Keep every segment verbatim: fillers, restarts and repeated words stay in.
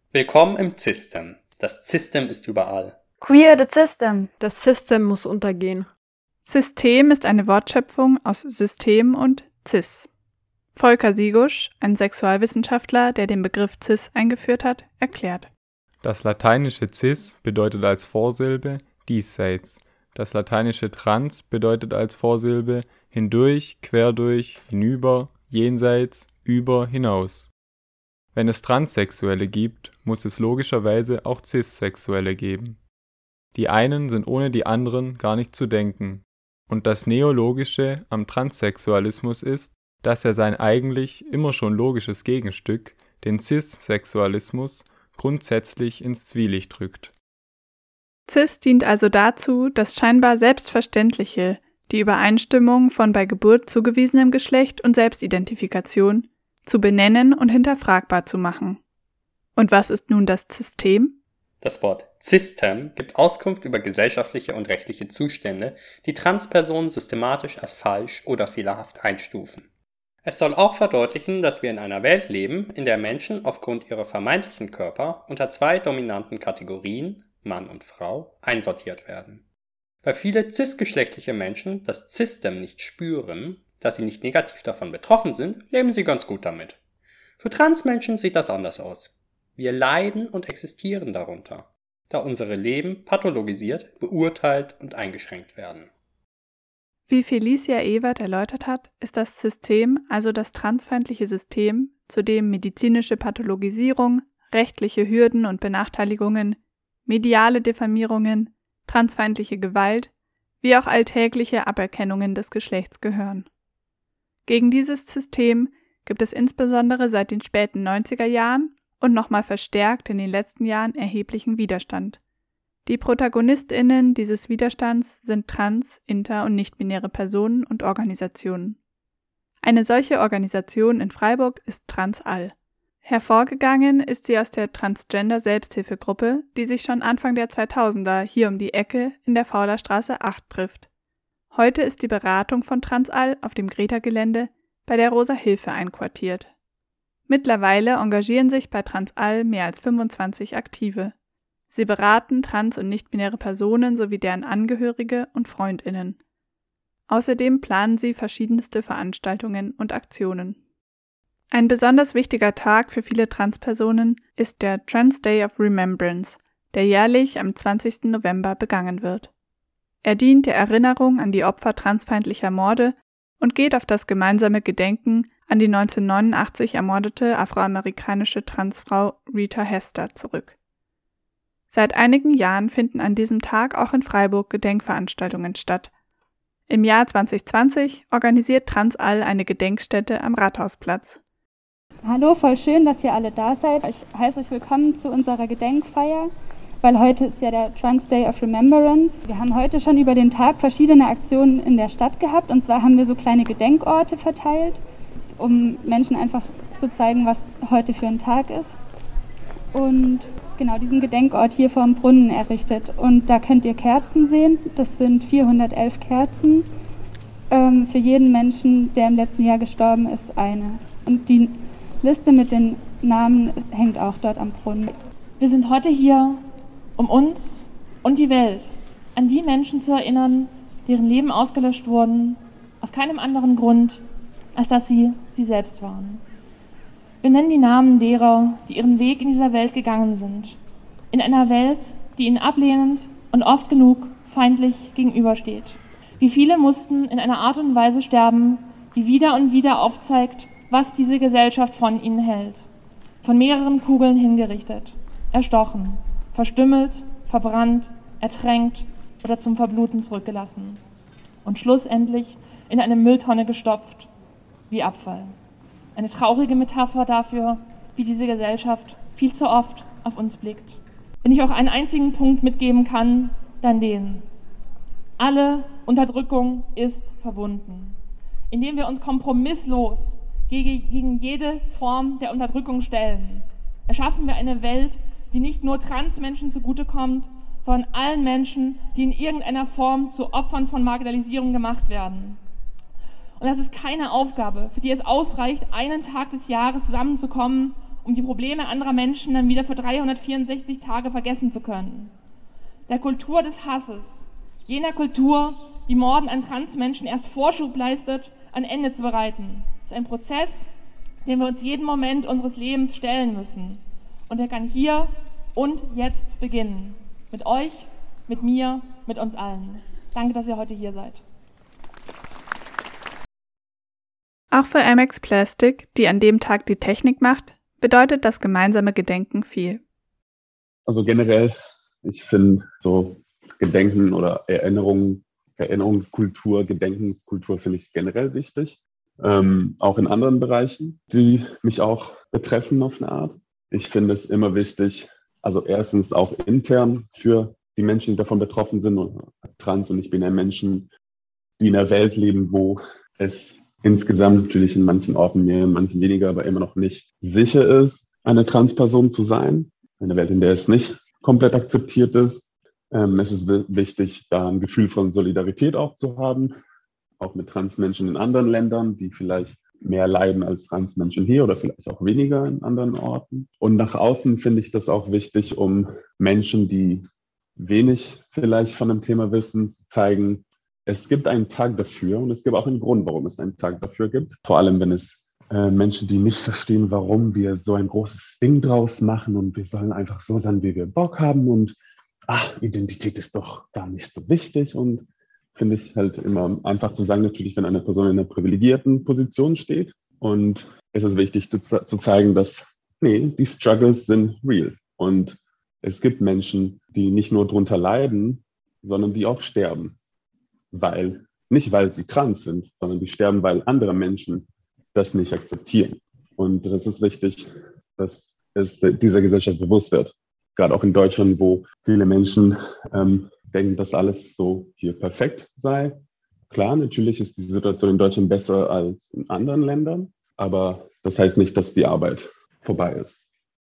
Willkommen im System. Das System ist überall. Queer the System. Das System muss untergehen. System ist eine Wortschöpfung aus System und Cis. Volker Sigusch, ein Sexualwissenschaftler, der den Begriff Cis eingeführt hat, erklärt. Das lateinische Cis bedeutet als Vorsilbe diesseits. Das lateinische Trans bedeutet als Vorsilbe hindurch, querdurch, hinüber, jenseits, über, hinaus. Wenn es Transsexuelle gibt, muss es logischerweise auch Cissexuelle geben. Die einen sind ohne die anderen gar nicht zu denken. Und das Neologische am Transsexualismus ist, dass er sein eigentlich immer schon logisches Gegenstück, den Cissexualismus, grundsätzlich ins Zwielicht rückt. Cis dient also dazu, das scheinbar Selbstverständliche, die Übereinstimmung von bei Geburt zugewiesenem Geschlecht und Selbstidentifikation, zu benennen und hinterfragbar zu machen. Und was ist nun das System? Das Wort System gibt Auskunft über gesellschaftliche und rechtliche Zustände, die Transpersonen systematisch als falsch oder fehlerhaft einstufen. Es soll auch verdeutlichen, dass wir in einer Welt leben, in der Menschen aufgrund ihrer vermeintlichen Körper unter zwei dominanten Kategorien, Mann und Frau, einsortiert werden. Weil viele cisgeschlechtliche Menschen das System nicht spüren, dass sie nicht negativ davon betroffen sind, leben sie ganz gut damit. Für Transmenschen sieht das anders aus. Wir leiden und existieren darunter, da unsere Leben pathologisiert, beurteilt und eingeschränkt werden. Wie Felicia Ewert erläutert hat, ist das System also das transfeindliche System, zu dem medizinische Pathologisierung, rechtliche Hürden und Benachteiligungen, mediale Diffamierungen, transfeindliche Gewalt, wie auch alltägliche Aberkennungen des Geschlechts gehören. Gegen dieses System gibt es insbesondere seit den späten neunziger Jahren und nochmal verstärkt in den letzten Jahren erheblichen Widerstand. Die ProtagonistInnen dieses Widerstands sind trans-, inter- und nicht-binäre Personen und Organisationen. Eine solche Organisation in Freiburg ist Transall. Hervorgegangen ist sie aus der Transgender-Selbsthilfegruppe, die sich schon Anfang der zweitausender hier um die Ecke in der Faulerstraße acht trifft. Heute ist die Beratung von Transall auf dem Greta-Gelände bei der Rosa Hilfe einquartiert. Mittlerweile engagieren sich bei Transall mehr als fünfundzwanzig Aktive. Sie beraten trans- und nicht-binäre Personen sowie deren Angehörige und FreundInnen. Außerdem planen sie verschiedenste Veranstaltungen und Aktionen. Ein besonders wichtiger Tag für viele Transpersonen ist der Trans Day of Remembrance, der jährlich am zwanzigsten November begangen wird. Er dient der Erinnerung an die Opfer transfeindlicher Morde und geht auf das gemeinsame Gedenken an die neunzehnhundertneunundachtzig ermordete afroamerikanische Transfrau Rita Hester zurück. Seit einigen Jahren finden an diesem Tag auch in Freiburg Gedenkveranstaltungen statt. Im Jahr zwanzig zwanzig organisiert Transall eine Gedenkstätte am Rathausplatz. Hallo, voll schön, dass ihr alle da seid. Ich heiße euch willkommen zu unserer Gedenkfeier, weil heute ist ja der Trans Day of Remembrance. Wir haben heute schon über den Tag verschiedene Aktionen in der Stadt gehabt. Und zwar haben wir so kleine Gedenkorte verteilt, um Menschen einfach zu zeigen, was heute für ein Tag ist. Und genau diesen Gedenkort hier vor dem Brunnen errichtet. Und da könnt ihr Kerzen sehen. Das sind vierhundertelf Kerzen. Ähm, für jeden Menschen, der im letzten Jahr gestorben ist, eine. Und die Liste mit den Namen hängt auch dort am Brunnen. Wir sind heute hier, um uns und die Welt an die Menschen zu erinnern, deren Leben ausgelöscht wurden, aus keinem anderen Grund, als dass sie sie selbst waren. Wir nennen die Namen derer, die ihren Weg in dieser Welt gegangen sind. In einer Welt, die ihnen ablehnend und oft genug feindlich gegenübersteht. Wie viele mussten in einer Art und Weise sterben, die wieder und wieder aufzeigt, was diese Gesellschaft von ihnen hält. Von mehreren Kugeln hingerichtet, erstochen, verstümmelt, verbrannt, ertränkt oder zum Verbluten zurückgelassen. Und schlussendlich in eine Mülltonne gestopft, wie Abfall. Eine traurige Metapher dafür, wie diese Gesellschaft viel zu oft auf uns blickt. Wenn ich auch einen einzigen Punkt mitgeben kann, dann den. Alle Unterdrückung ist verbunden. Indem wir uns kompromisslos gegen, gegen jede Form der Unterdrückung stellen, erschaffen wir eine Welt, die nicht nur Transmenschen zugutekommt, sondern allen Menschen, die in irgendeiner Form zu Opfern von Marginalisierung gemacht werden. Und das ist keine Aufgabe, für die es ausreicht, einen Tag des Jahres zusammenzukommen um die Probleme anderer Menschen dann wieder für dreihundertvierundsechzig Tage vergessen zu können. Der Kultur des Hasses, jener Kultur, die Morden an Transmenschen erst Vorschub leistet, ein Ende zu bereiten, ist ein Prozess, dem wir uns jeden Moment unseres Lebens stellen müssen. Und er kann hier und jetzt beginnen. Mit euch, mit mir, mit uns allen. Danke, dass ihr heute hier seid. Auch für Amex Plastic, die an dem Tag die Technik macht, bedeutet das gemeinsame Gedenken viel. Also generell, ich finde so Gedenken oder Erinnerungen, Erinnerungskultur, Gedenkenskultur finde ich generell wichtig. Ähm, auch in anderen Bereichen, die mich auch betreffen auf eine Art. Ich finde es immer wichtig, also erstens auch intern für die Menschen, die davon betroffen sind, und trans- und nicht-binäre Menschen, die in einer Welt leben, wo es insgesamt natürlich in manchen Orten mehr, in manchen weniger, aber immer noch nicht sicher ist, eine Transperson zu sein. Eine Welt, in der es nicht komplett akzeptiert ist. Ähm, es ist w- wichtig, da ein Gefühl von Solidarität auch zu haben, auch mit Transmenschen in anderen Ländern, die vielleicht mehr leiden als Transmenschen hier oder vielleicht auch weniger in anderen Orten. Und nach außen finde ich das auch wichtig, um Menschen, die wenig vielleicht von dem Thema wissen, zu zeigen, es gibt einen Tag dafür und es gibt auch einen Grund, warum es einen Tag dafür gibt. Vor allem, wenn es äh, Menschen, die nicht verstehen, warum wir so ein großes Ding draus machen und wir sollen einfach so sein, wie wir Bock haben und ach, Identität ist doch gar nicht so wichtig. Und finde ich halt immer einfach zu sagen, natürlich, wenn eine Person in einer privilegierten Position steht. Und es ist wichtig zu, zu zeigen, dass, nee, die Struggles sind real. Und es gibt Menschen, die nicht nur drunter leiden, sondern die auch sterben. Weil, nicht weil sie trans sind, sondern die sterben, weil andere Menschen das nicht akzeptieren. Und das ist wichtig, dass es dieser Gesellschaft bewusst wird. Gerade auch in Deutschland, wo viele Menschen ähm, denken, dass alles so hier perfekt sei. Klar, natürlich ist die Situation in Deutschland besser als in anderen Ländern, aber das heißt nicht, dass die Arbeit vorbei ist.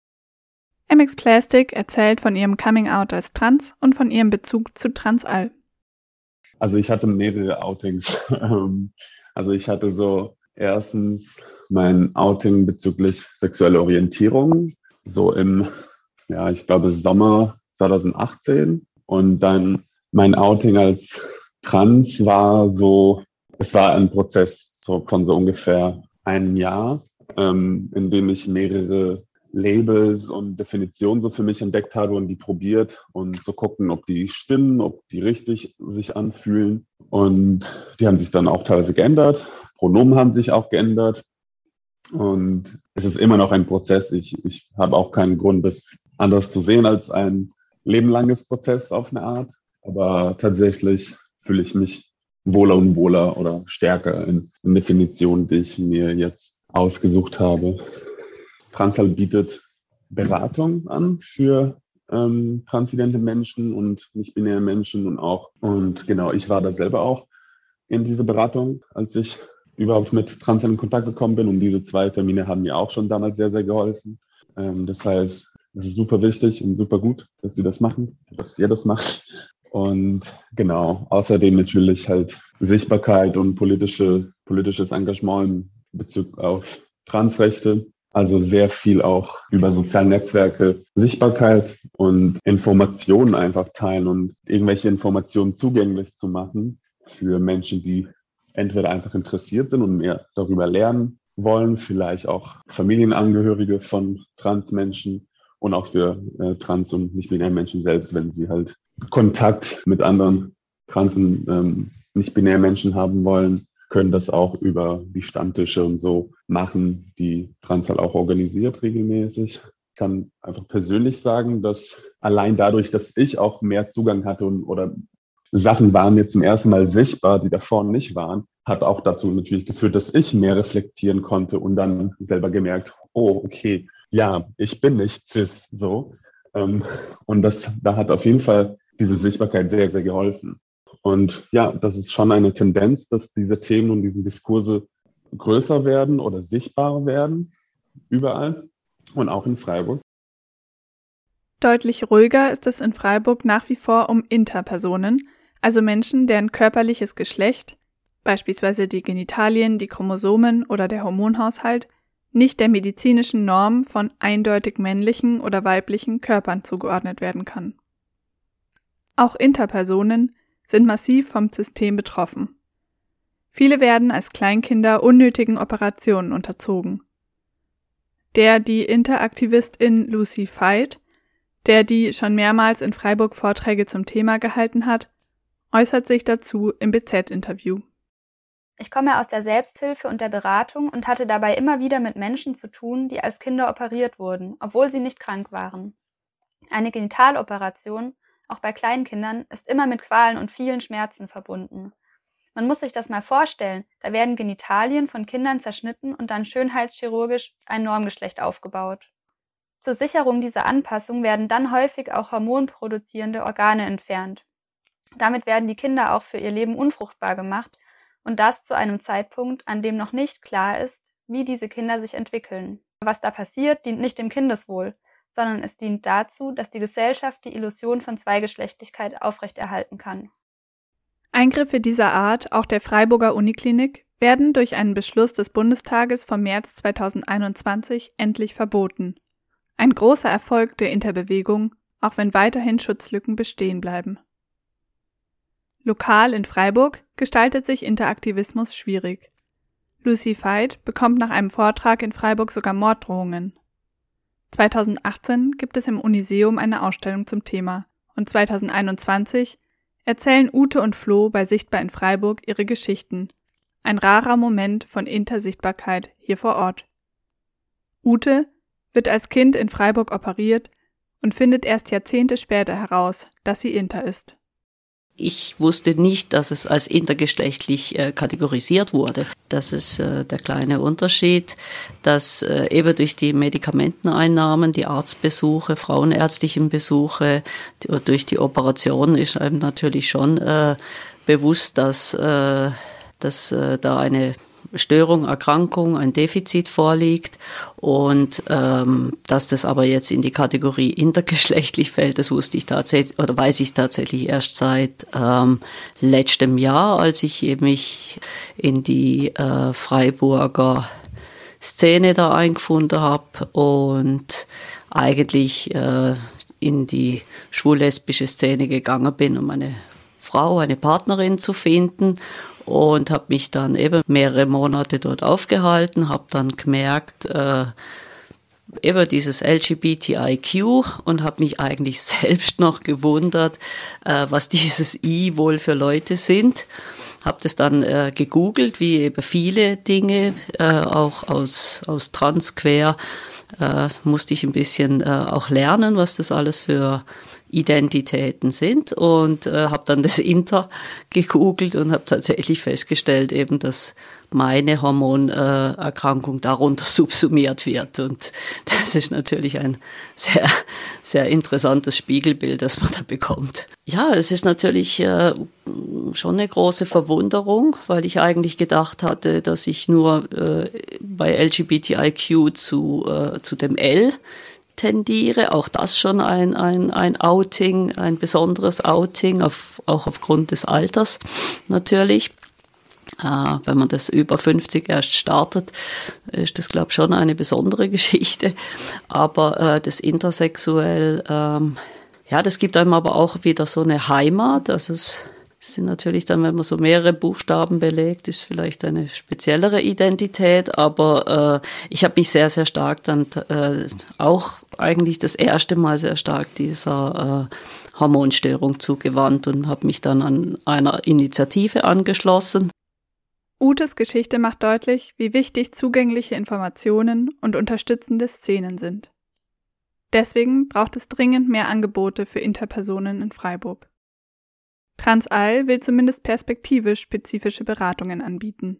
Amex Plastic erzählt von ihrem Coming-out als trans und von ihrem Bezug zu Transall. Also ich hatte mehrere Outings. Also ich hatte so erstens mein Outing bezüglich sexueller Orientierung, so im, ja, ich glaube Sommer zwanzig achtzehn. Und dann mein Outing als trans war so, es war ein Prozess so von so ungefähr einem Jahr, ähm, in dem ich mehrere Labels und Definitionen so für mich entdeckt habe und die probiert und so gucken, ob die stimmen, ob die richtig sich anfühlen. Und die haben sich dann auch teilweise geändert. Pronomen haben sich auch geändert. Und es ist immer noch ein Prozess. Ich, ich habe auch keinen Grund, das anders zu sehen als ein lebenlanges Prozess auf eine Art. Aber tatsächlich fühle ich mich wohler und wohler oder stärker in, in Definitionen, die ich mir jetzt ausgesucht habe. Transall bietet Beratung an für ähm, transidente Menschen und nicht-binäre Menschen und auch, und genau, ich war da selber auch in dieser Beratung, als ich überhaupt mit Transall in Kontakt gekommen bin, und diese zwei Termine haben mir auch schon damals sehr, sehr geholfen. Ähm, das heißt, es ist super wichtig und super gut, dass sie das machen, dass ihr das macht. Und genau, außerdem natürlich halt Sichtbarkeit und politische, politisches Engagement in Bezug auf Transrechte. Also sehr viel auch über soziale Netzwerke, Sichtbarkeit und Informationen einfach teilen und irgendwelche Informationen zugänglich zu machen für Menschen, die entweder einfach interessiert sind und mehr darüber lernen wollen, vielleicht auch Familienangehörige von Transmenschen und auch für äh, Trans- und nicht-binäre Menschen selbst, wenn sie halt Kontakt mit anderen Trans- und ähm, nicht-binären Menschen haben wollen, können das auch über die Stammtische und so machen, die Transall auch organisiert regelmäßig. Ich kann einfach persönlich sagen, dass allein dadurch, dass ich auch mehr Zugang hatte und oder Sachen waren mir zum ersten Mal sichtbar, die davor nicht waren, hat auch dazu natürlich geführt, dass ich mehr reflektieren konnte und dann selber gemerkt, oh, okay, ja, ich bin nicht cis, so. Und das, da hat auf jeden Fall diese Sichtbarkeit sehr, sehr geholfen. Und ja, das ist schon eine Tendenz, dass diese Themen und diese Diskurse größer werden oder sichtbarer werden, überall und auch in Freiburg. Deutlich ruhiger ist es in Freiburg nach wie vor um Interpersonen, also Menschen, deren körperliches Geschlecht, beispielsweise die Genitalien, die Chromosomen oder der Hormonhaushalt, nicht der medizinischen Norm von eindeutig männlichen oder weiblichen Körpern zugeordnet werden kann. Auch Interpersonen sind massiv vom System betroffen. Viele werden als Kleinkinder unnötigen Operationen unterzogen. Der die Interaktivistin Lucy Veit, der die schon mehrmals in Freiburg Vorträge zum Thema gehalten hat, äußert sich dazu im B Z-Interview. Ich komme aus der Selbsthilfe und der Beratung und hatte dabei immer wieder mit Menschen zu tun, die als Kinder operiert wurden, obwohl sie nicht krank waren. Eine Genitaloperation, auch bei Kleinkindern, ist immer mit Qualen und vielen Schmerzen verbunden. Man muss sich das mal vorstellen, da werden Genitalien von Kindern zerschnitten und dann schönheitschirurgisch ein Normgeschlecht aufgebaut. Zur Sicherung dieser Anpassung werden dann häufig auch hormonproduzierende Organe entfernt. Damit werden die Kinder auch für ihr Leben unfruchtbar gemacht und das zu einem Zeitpunkt, an dem noch nicht klar ist, wie diese Kinder sich entwickeln. Was da passiert, dient nicht dem Kindeswohl, sondern es dient dazu, dass die Gesellschaft die Illusion von Zweigeschlechtlichkeit aufrechterhalten kann. Eingriffe dieser Art, auch der Freiburger Uniklinik, werden durch einen Beschluss des Bundestages vom März zweitausendeinundzwanzig endlich verboten. Ein großer Erfolg der Interbewegung, auch wenn weiterhin Schutzlücken bestehen bleiben. Lokal in Freiburg gestaltet sich Interaktivismus schwierig. Lucy Veit bekommt nach einem Vortrag in Freiburg sogar Morddrohungen. zweitausendachtzehn gibt es im Uniseum eine Ausstellung zum Thema und zweitausendeinundzwanzig erzählen Ute und Flo bei Sichtbar in Freiburg ihre Geschichten. Ein rarer Moment von Intersichtbarkeit hier vor Ort. Ute wird als Kind in Freiburg operiert und findet erst Jahrzehnte später heraus, dass sie inter ist. Ich wusste nicht, dass es als intergeschlechtlich äh, kategorisiert wurde. Das ist äh, der kleine Unterschied, dass äh, eben durch die Medikamenteneinnahmen, die Arztbesuche, frauenärztlichen Besuche, die, durch die Operation ist einem natürlich schon äh, bewusst, dass, äh, dass äh, da eine Störung, Erkrankung, ein Defizit vorliegt und ähm, dass das aber jetzt in die Kategorie intergeschlechtlich fällt, das wusste ich tatsächlich oder weiß ich tatsächlich erst seit ähm, letztem Jahr, als ich mich in die äh, Freiburger Szene da eingefunden habe und eigentlich äh, in die schwul-lesbische Szene gegangen bin, um eine Frau, eine Partnerin zu finden. Und habe mich dann eben mehrere Monate dort aufgehalten, habe dann gemerkt, äh, eben dieses L G B T I Q und habe mich eigentlich selbst noch gewundert, äh, was dieses I wohl für Leute sind. Habe das dann äh, gegoogelt, wie eben viele Dinge, äh, auch aus, aus Trans, Quer, äh, musste ich ein bisschen äh, auch lernen, was das alles für Identitäten sind und äh, habe dann das Inter gegoogelt und habe tatsächlich festgestellt, eben, dass meine Hormonerkrankung äh, darunter subsumiert wird und das ist natürlich ein sehr, sehr interessantes Spiegelbild, das man da bekommt. Ja, es ist natürlich äh, schon eine große Verwunderung, weil ich eigentlich gedacht hatte, dass ich nur äh, bei L G B T I Q zu, äh, zu dem L tendiere, auch das schon ein, ein, ein Outing, ein besonderes Outing, auf, auch aufgrund des Alters natürlich. Äh, wenn man das über fünfzig erst startet, ist das, glaube ich, schon eine besondere Geschichte. Aber äh, das Intersexuell, ähm, ja, das gibt einem aber auch wieder so eine Heimat. Also es sind natürlich dann, wenn man so mehrere Buchstaben belegt, ist vielleicht eine speziellere Identität, aber äh, ich habe mich sehr, sehr stark dann äh, auch eigentlich das erste Mal sehr stark dieser äh, Hormonstörung zugewandt und habe mich dann an einer Initiative angeschlossen. Utes Geschichte macht deutlich, wie wichtig zugängliche Informationen und unterstützende Szenen sind. Deswegen braucht es dringend mehr Angebote für Interpersonen in Freiburg. Transall will zumindest perspektivisch spezifische Beratungen anbieten.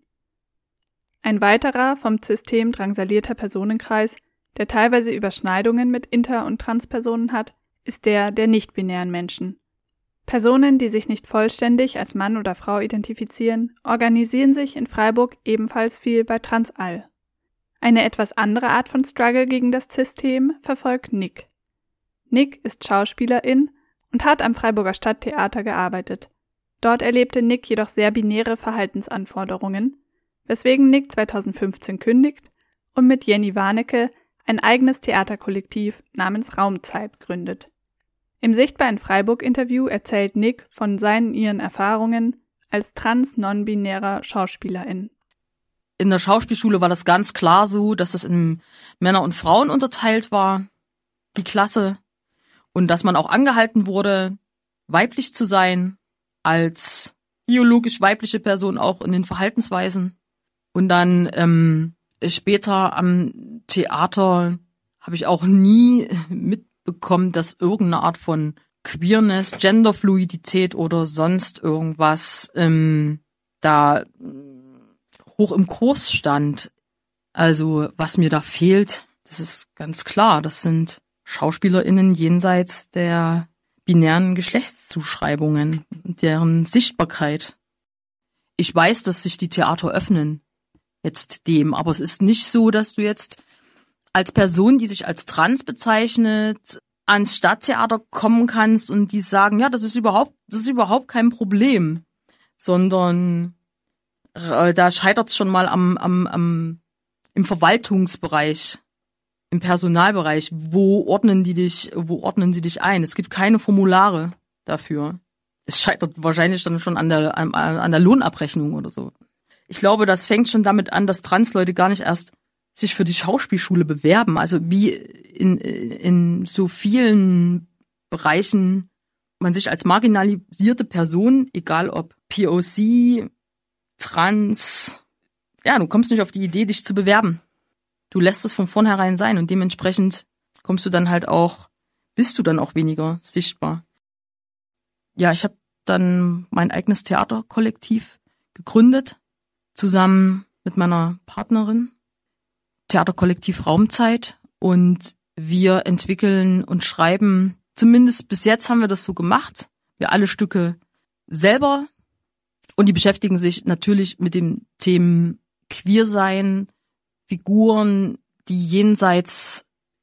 Ein weiterer vom System drangsalierter Personenkreis, der teilweise Überschneidungen mit Inter- und Transpersonen hat, ist der der nicht-binären Menschen. Personen, die sich nicht vollständig als Mann oder Frau identifizieren, organisieren sich in Freiburg ebenfalls viel bei Transall. Eine etwas andere Art von Struggle gegen das System verfolgt Nick. Nick ist Schauspielerin und hat am Freiburger Stadttheater gearbeitet. Dort erlebte Nick jedoch sehr binäre Verhaltensanforderungen, weswegen Nick zweitausendfünfzehn kündigt und mit Jenny Warnecke ein eigenes Theaterkollektiv namens Raumzeit gründet. Im Sichtbar in Freiburg-Interview erzählt Nick von seinen ihren Erfahrungen als trans-non-binärer Schauspielerin. In der Schauspielschule war das ganz klar so, dass es in Männer und Frauen unterteilt war, die Klasse, und dass man auch angehalten wurde, weiblich zu sein, als biologisch weibliche Person auch in den Verhaltensweisen. Und dann ähm, später am Theater habe ich auch nie mitbekommen, dass irgendeine Art von Queerness, Genderfluidität oder sonst irgendwas ähm, da hoch im Kurs stand. Also was mir da fehlt, das ist ganz klar, das sind SchauspielerInnen jenseits der binären Geschlechtszuschreibungen, deren Sichtbarkeit. Ich weiß, dass sich die Theater öffnen jetzt dem, aber es ist nicht so, dass du jetzt als Person, die sich als trans bezeichnet, ans Stadttheater kommen kannst und die sagen, ja, das ist überhaupt, das ist überhaupt kein Problem, sondern äh, da scheitert es schon mal am, am, am, im Verwaltungsbereich, im Personalbereich. Wo ordnen die dich, wo ordnen sie dich ein? Es gibt keine Formulare dafür. Es scheitert wahrscheinlich dann schon an der, an, an der Lohnabrechnung oder so. Ich glaube, das fängt schon damit an, dass Transleute gar nicht erst sich für die Schauspielschule bewerben. Also wie in, in so vielen Bereichen man sich als marginalisierte Person, egal ob P O C, trans, ja, du kommst nicht auf die Idee, dich zu bewerben. Du lässt es von vornherein sein und dementsprechend kommst du dann halt auch, bist du dann auch weniger sichtbar. Ja, ich habe dann mein eigenes Theaterkollektiv gegründet, zusammen mit meiner Partnerin, Theaterkollektiv Raumzeit, und wir entwickeln und schreiben, zumindest bis jetzt haben wir das so gemacht, wir alle Stücke selber, und die beschäftigen sich natürlich mit den Themen Queersein, Figuren, die jenseits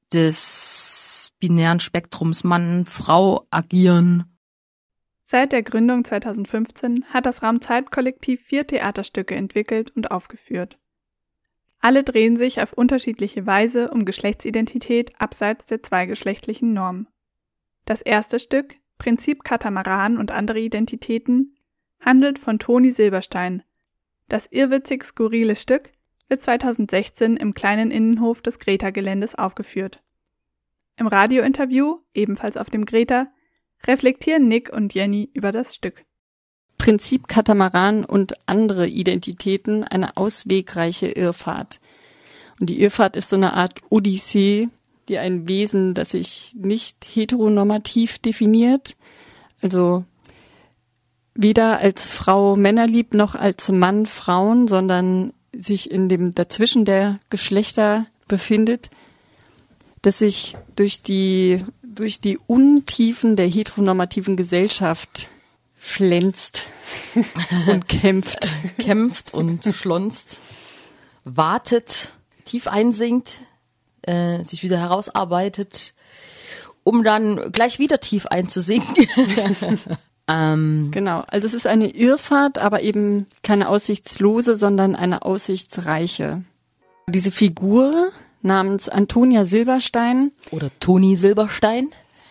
des binären Spektrums Mann, Frau agieren. Seit der Gründung zweitausendfünfzehn hat das Raumzeit-Kollektiv vier Theaterstücke entwickelt und aufgeführt. Alle drehen sich auf unterschiedliche Weise um Geschlechtsidentität abseits der zweigeschlechtlichen Norm. Das erste Stück, Prinzip Katamaran und andere Identitäten, handelt von Toni Silberstein. Das irrwitzig skurrile Stück wird zweitausendsechzehn im kleinen Innenhof des Greta-Geländes aufgeführt. Im Radiointerview, ebenfalls auf dem Greta, reflektieren Nick und Jenny über das Stück. Prinzip Katamaran und andere Identitäten, eine auswegreiche Irrfahrt. Und die Irrfahrt ist so eine Art Odyssee, die ein Wesen, das sich nicht heteronormativ definiert, also weder als Frau Männer liebt noch als Mann Frauen, sondern sich in dem dazwischen der Geschlechter befindet, das sich durch die durch die Untiefen der heteronormativen Gesellschaft schlänzt und kämpft. Kämpft und schlonzt, wartet, tief einsinkt, äh, sich wieder herausarbeitet, um dann gleich wieder tief einzusinken. ähm, genau, also es ist eine Irrfahrt, aber eben keine aussichtslose, sondern eine aussichtsreiche. Diese Figur namens Antonia Silberstein oder Toni Silberstein,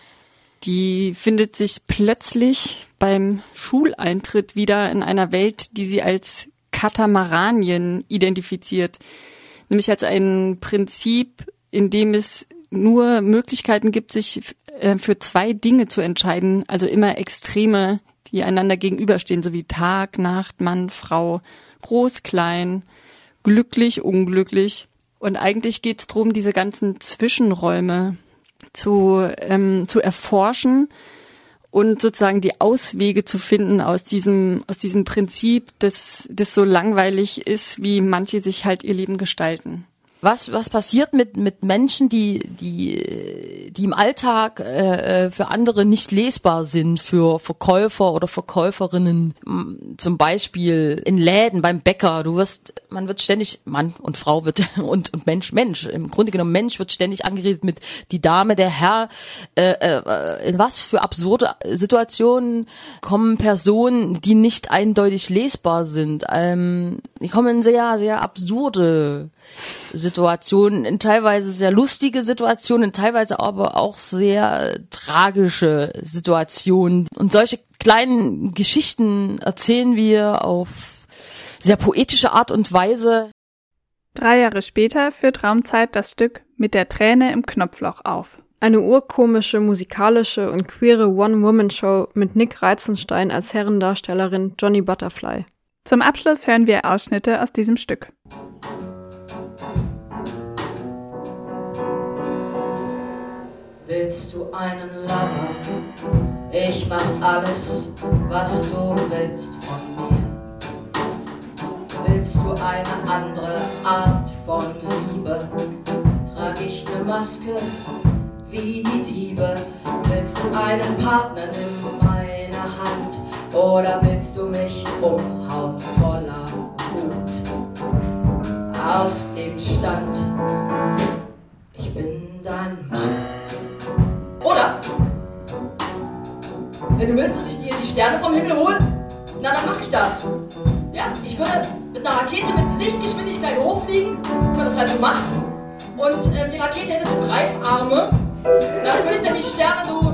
die findet sich plötzlich beim Schuleintritt wieder in einer Welt, die sie als Katamaranien identifiziert, nämlich als ein Prinzip, in dem es nur Möglichkeiten gibt, sich äh, für zwei Dinge zu entscheiden, also immer Extreme, die einander gegenüberstehen, so wie Tag, Nacht, Mann, Frau, groß, klein, glücklich, unglücklich. Und eigentlich geht es darum, diese ganzen Zwischenräume zu, ähm, zu erforschen und sozusagen die Auswege zu finden aus diesem, aus diesem Prinzip, das, das so langweilig ist, wie manche sich halt ihr Leben gestalten. Was was passiert mit mit Menschen, die die die im Alltag äh, für andere nicht lesbar sind, für Verkäufer oder Verkäuferinnen, zum Beispiel in Läden, beim Bäcker. Du wirst, man wird ständig, Mann und Frau wird und, und Mensch, Mensch. Im Grunde genommen Mensch wird ständig angeredet mit die Dame, der Herr. Äh, äh, in was für absurde Situationen kommen Personen, die nicht eindeutig lesbar sind? Ähm, die kommen in sehr sehr absurde Situationen, in teilweise sehr lustige Situationen, in teilweise aber auch sehr tragische Situationen. Und solche kleinen Geschichten erzählen wir auf sehr poetische Art und Weise. Drei Jahre später führt Raumzeit das Stück Mit der Träne im Knopfloch auf. Eine urkomische, musikalische und queere One-Woman-Show mit Nick Reitzenstein als Herrendarstellerin Johnny Butterfly. Zum Abschluss hören wir Ausschnitte aus diesem Stück. Willst du einen Lover? Ich mach alles, was du willst von mir. Willst du eine andere Art von Liebe? Trag ich ne Maske wie die Diebe. Willst du einen Partner, nimm meine Hand. Oder willst du mich umhauen voller Wut? Aus dem Stand, ich bin dein Mann. Oder, wenn du willst, dass ich dir die Sterne vom Himmel hole, na dann mach ich das. Ja, ich würde mit einer Rakete mit Lichtgeschwindigkeit hochfliegen, wie man das halt so macht. Und ähm, die Rakete hätte so Greifarme. Und damit würde ich dann die Sterne so